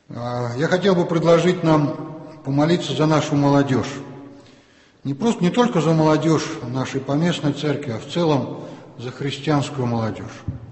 Я хотел бы предложить нам помолиться за нашу молодежь. Не только за молодежь нашей поместной церкви, а в целом за христианскую молодежь.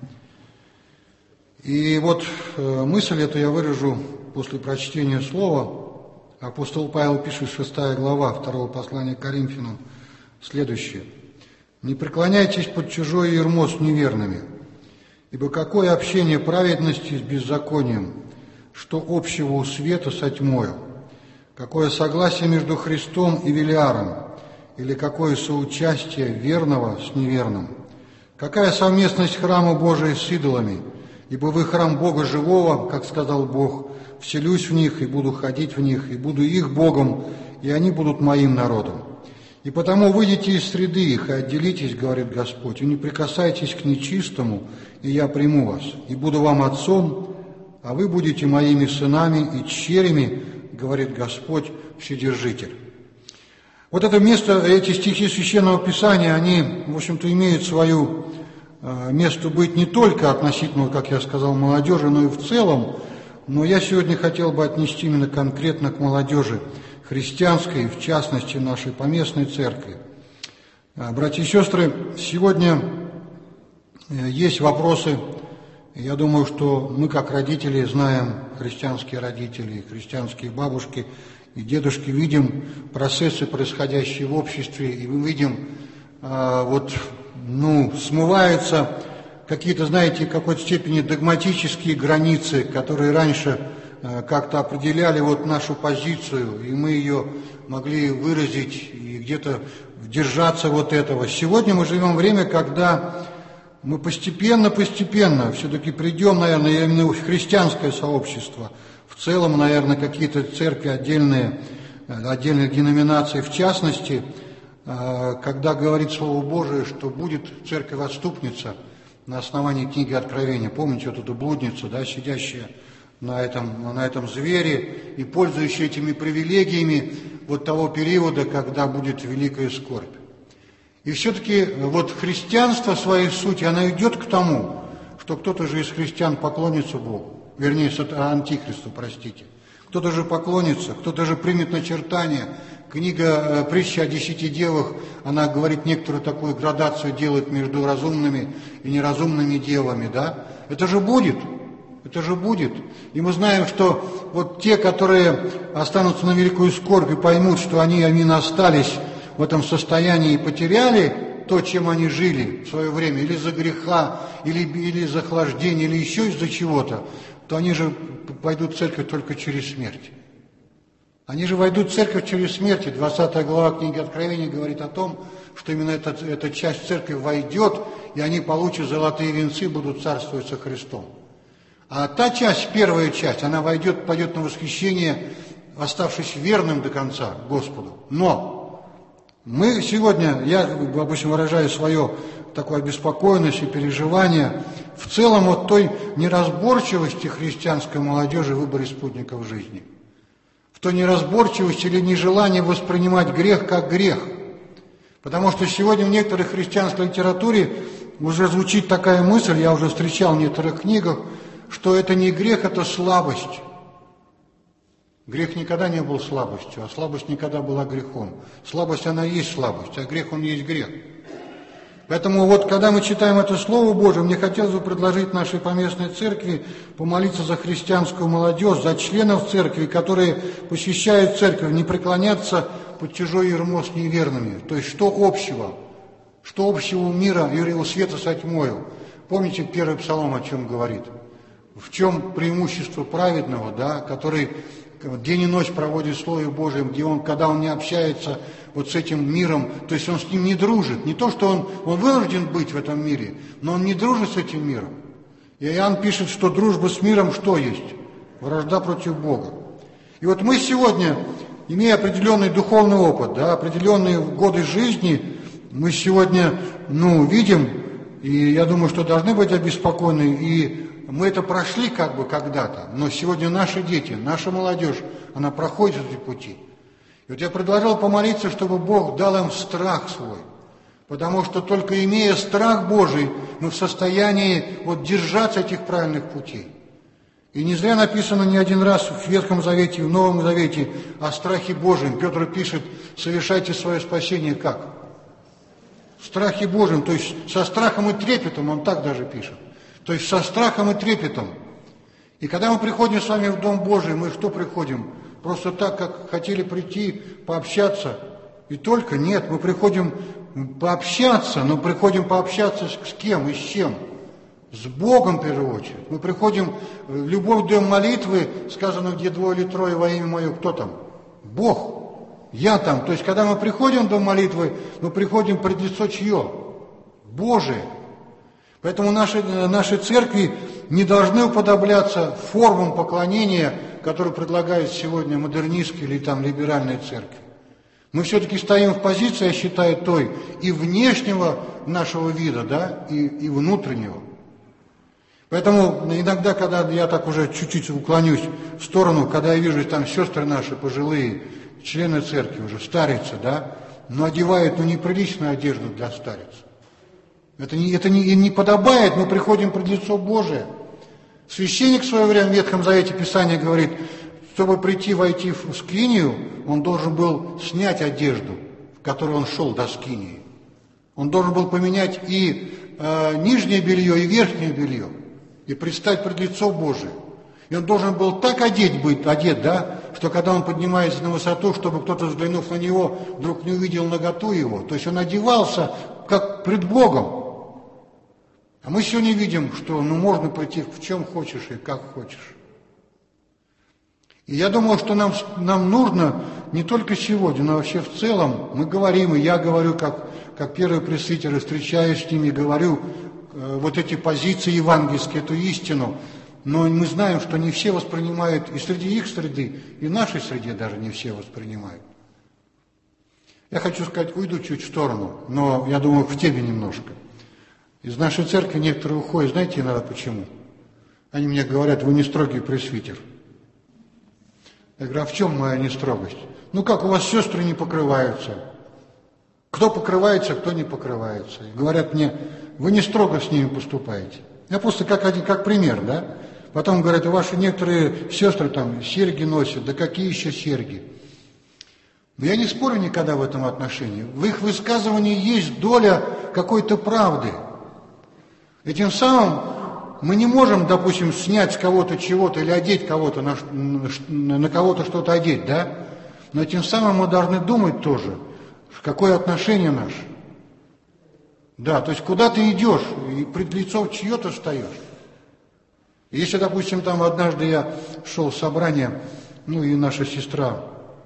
И вот мысль эту я выражу после прочтения слова. Апостол Павел пишет, 6 глава 2 послания к Коринфянам, следующее. «Не преклоняйтесь под чужое ярмо с неверными, ибо какое общение праведности с беззаконием, что общего у света со тьмою? Какое согласие между Христом и Велиаром, или какое соучастие верного с неверным? Какая совместность храма Божия с идолами? Ибо вы храм Бога живого, как сказал Бог, вселюсь в них и буду ходить в них, и буду их Богом, и они будут моим народом. И потому выйдите из среды их и отделитесь, говорит Господь, и не прикасайтесь к нечистому, и я приму вас, и буду вам отцом, а вы будете моими сынами и дщерями, говорит Господь Вседержитель». Вот это место, эти стихи Священного Писания, они, в общем-то, имеют свою место быть не только относительно, как я сказал, молодежи, но и в целом. Но я сегодня хотел бы отнести именно конкретно к молодежи христианской, в частности, нашей поместной церкви. Братья и сестры, сегодня есть вопросы. Я думаю, что мы, как родители, знаем, христианские родители, христианские бабушки и дедушки, видим процессы, происходящие в обществе, и мы видим, смываются какие-то, знаете, в какой-то степени догматические границы, которые раньше как-то определяли вот нашу позицию, и мы ее могли выразить и где-то держаться вот этого. Сегодня мы живем время, когда мы постепенно все-таки придем, наверное, именно в христианское сообщество. В целом, наверное, какие-то церкви отдельных деноминаций, в частности, когда говорит Слово Божие, что будет церковь-отступница на основании книги Откровения. Помните вот эту блудницу, да, сидящая на этом звере и пользующая этими привилегиями вот того периода, когда будет великая скорбь. И все-таки вот христианство в своей сути, оно идет к тому, что кто-то же из христиан поклонится Богу, вернее, антихристу, простите. Кто-то же поклонится, кто-то же примет начертание. Книга «Притча о 10 девах», она говорит, некоторую такую градацию делает между разумными и неразумными девами, да? Это же будет. И мы знаем, что вот те, которые останутся на великую скорбь и поймут, что они именно остались в этом состоянии и потеряли то, чем они жили в свое время, или из-за греха, или из-за охлаждения, или еще из-за чего-то, то они же пойдут в церковь только через смерть. Они же войдут в церковь через смерть. 20 глава книги Откровения говорит о том, что именно эта часть церкви войдет, и они получат золотые венцы, будут царствовать со Христом. А та часть, первая часть, она пойдет на восхищение, оставшись верным до конца Господу. Но мы сегодня, я обычно выражаю свое такое обеспокоенность и переживание в целом от той неразборчивости христианской молодежи в выборе спутников жизни. В той неразборчивости или нежелании воспринимать грех как грех. Потому что сегодня в некоторой христианской литературе уже звучит такая мысль, я уже встречал в некоторых книгах, что это не грех, это слабость. Грех никогда не был слабостью, а слабость никогда была грехом. Слабость, она и есть слабость, а грех, он есть грех. Поэтому вот, когда мы читаем это Слово Божие, мне хотелось бы предложить нашей поместной церкви помолиться за христианскую молодежь, за членов церкви, которые посещают церковь, не преклоняться под чужое ярмо с неверными. То есть, что общего? Что общего у мира и у света со тьмою? Помните, первый псалом о чем говорит? В чем преимущество праведного, да, который день и ночь проводит в Слове Божьем, где когда он не общается вот с этим миром, то есть он с ним не дружит. Не то, что он вынужден быть в этом мире, но он не дружит с этим миром. И Иоанн пишет, что дружба с миром что есть? Вражда против Бога. И вот мы сегодня, имея определенный духовный опыт, да, определенные годы жизни, мы сегодня, видим, и я думаю, что должны быть обеспокоены, и мы это прошли как бы когда-то, но сегодня наши дети, наша молодежь, она проходит эти пути. И вот я предложил помолиться, чтобы Бог дал им страх свой, потому что только имея страх Божий, мы в состоянии держаться этих правильных путей. И не зря написано не один раз в Ветхом Завете и в Новом Завете о страхе Божьем. Петр пишет: совершайте свое спасение как? В страхе Божьем, то есть со страхом и трепетом, он так даже пишет. То есть со страхом и трепетом. И когда мы приходим с вами в Дом Божий, мы что приходим? Просто так, как хотели прийти, пообщаться. И только нет, мы приходим пообщаться, но приходим пообщаться с кем и с чем? С Богом, в первую очередь. Мы приходим в любой дом молитвы, сказано, где 2 или 3 во имя Мое, кто там? Бог. Я там. То есть, когда мы приходим в дом молитвы, мы приходим пред лицо чье? Божие. Поэтому наши церкви не должны уподобляться формам поклонения, которые предлагают сегодня модернистские или там либеральные церкви. Мы все-таки стоим в позиции, я считаю, той и внешнего нашего вида, да, и внутреннего. Поэтому иногда, когда я так уже чуть-чуть уклонюсь в сторону, когда я вижу там сестры наши пожилые, члены церкви уже, старицы, да, но одевают неприличную одежду для стариц. Это не подобает, мы приходим пред лицо Божие. Священник в свое время в Ветхом Завете Писание говорит, чтобы войти в скинию, он должен был снять одежду, в которой он шел до скинии. Он должен был поменять и нижнее белье, и верхнее белье, и предстать пред лицо Божие. И он должен был так одет, да, что когда он поднимается на высоту, чтобы кто-то, взглянув на него, вдруг не увидел наготу его. То есть он одевался как пред Богом. А мы сегодня видим, что можно пойти в чем хочешь и как хочешь. И я думаю, что нам нужно не только сегодня, но вообще в целом, мы говорим, и я говорю, как первый пресвитер, встречаюсь с ними, говорю вот эти позиции евангельские, эту истину, но мы знаем, что не все воспринимают, и среди их среды, и в нашей среде даже не все воспринимают. Я хочу сказать, уйду чуть в сторону, но я думаю, в теме немножко. Из нашей церкви некоторые уходят, знаете, иногда почему? Они мне говорят, вы не строгий пресвитер. Я говорю, а в чем моя нестрогость? Ну как, у вас сестры не покрываются. Кто покрывается, кто не покрывается. И говорят мне, вы не строго с ними поступаете. Я просто как пример, да? Потом говорят, у ваши некоторые сестры там серьги носят, да какие еще серьги? Но я не спорю никогда в этом отношении. В их высказывании есть доля какой-то правды. Этим самым мы не можем, допустим, снять с кого-то чего-то или одеть кого-то, на кого-то что-то одеть, да? Но тем самым мы должны думать тоже, какое отношение наше. Да, то есть куда ты идешь, и пред лицом чье-то встаешь. Если, допустим, там однажды я шел в собрание, и наша сестра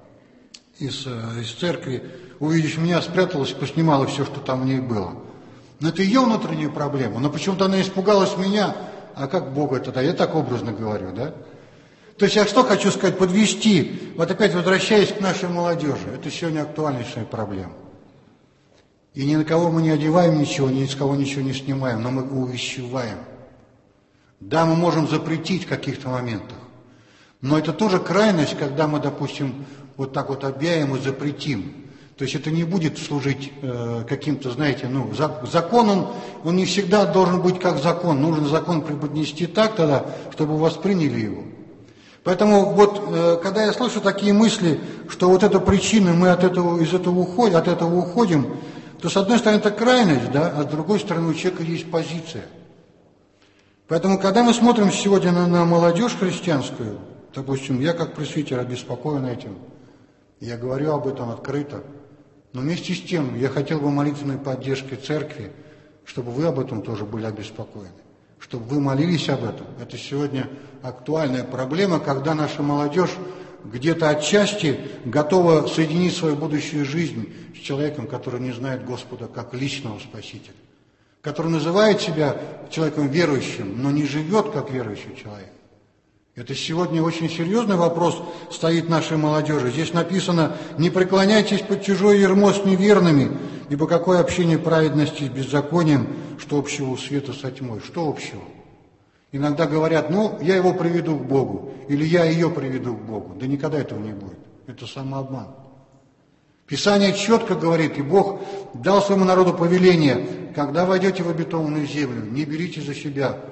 из церкви, увидев меня, спряталась, поснимала все, что там у ней было. Но это ее внутренняя проблема. Но почему-то она испугалась меня, а как Бога тогда? Я так образно говорю, да? То есть я что хочу сказать, подвести, вот опять возвращаясь к нашей молодежи, это сегодня актуальнейшая проблема. И ни на кого мы не одеваем ничего, ни с кого ничего не снимаем, но мы увещеваем. Да, мы можем запретить в каких-то моментах, но это тоже крайность, когда мы, допустим, вот так вот объявим и запретим. То есть это не будет служить каким-то, знаете, закон, он не всегда должен быть как закон. Нужно закон преподнести так тогда, чтобы восприняли его. Поэтому вот, когда я слышу такие мысли, что вот эта причина, мы от этого уходим, то с одной стороны это крайность, да, а с другой стороны у человека есть позиция. Поэтому, когда мы смотрим сегодня на молодежь христианскую, допустим, я как пресвитер обеспокоен этим, я говорю об этом открыто, но вместе с тем я хотел бы молитвенной поддержки церкви, чтобы вы об этом тоже были обеспокоены, чтобы вы молились об этом. Это сегодня актуальная проблема, когда наша молодежь где-то отчасти готова соединить свою будущую жизнь с человеком, который не знает Господа как личного Спасителя, который называет себя человеком верующим, но не живет как верующий человек. Это сегодня очень серьезный вопрос стоит нашей молодежи. Здесь написано, не преклоняйтесь под чужое ярмо с неверными, ибо какое общение праведности с беззаконием, что общего у света со тьмой. Что общего? Иногда говорят, я его приведу к Богу, или я ее приведу к Богу. Да никогда этого не будет. Это самообман. Писание четко говорит, и Бог дал своему народу повеление, когда войдете в обетованную землю, не берите за себя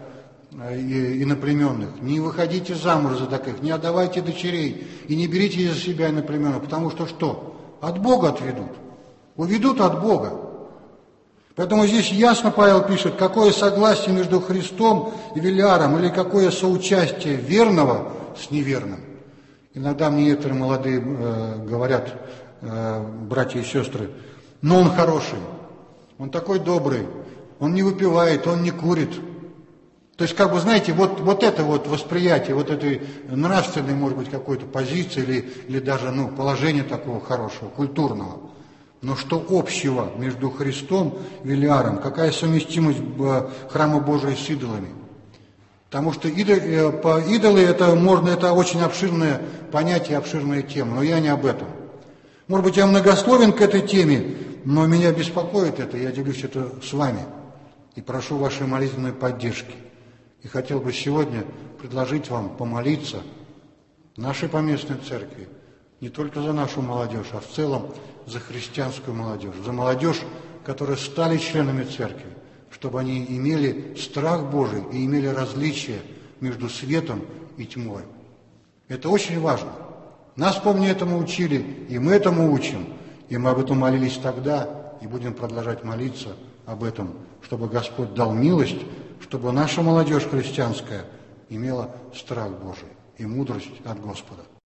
иноплеменных, не выходите замуж за таких, не отдавайте дочерей и не берите за себя иноплеменных, потому что что? От Бога отведут. Уведут от Бога. Поэтому здесь ясно Павел пишет, какое согласие между Христом и Велиаром, или какое соучастие верного с неверным. Иногда мне некоторые молодые говорят, братья и сестры, но он хороший, он такой добрый, он не выпивает, он не курит. То есть, как бы, знаете, вот это вот восприятие, вот этой нравственной, может быть, какой-то позиции или даже, положения такого хорошего, культурного. Но что общего между Христом и Велиаром? Какая совместимость храма Божия с идолами? Потому что идолы это очень обширное понятие, обширная тема, но я не об этом. Может быть, я многословен к этой теме, но меня беспокоит это, я делюсь это с вами и прошу вашей молитвенной поддержки. И хотел бы сегодня предложить вам помолиться в нашей поместной церкви, не только за нашу молодежь, а в целом за христианскую молодежь, за молодежь, которые стали членами церкви, чтобы они имели страх Божий и имели различие между светом и тьмой. Это очень важно. Нас, помню, этому учили, и мы этому учим, и мы об этом молились тогда, и будем продолжать молиться об этом, чтобы Господь дал милость, чтобы наша молодежь христианская имела страх Божий и мудрость от Господа.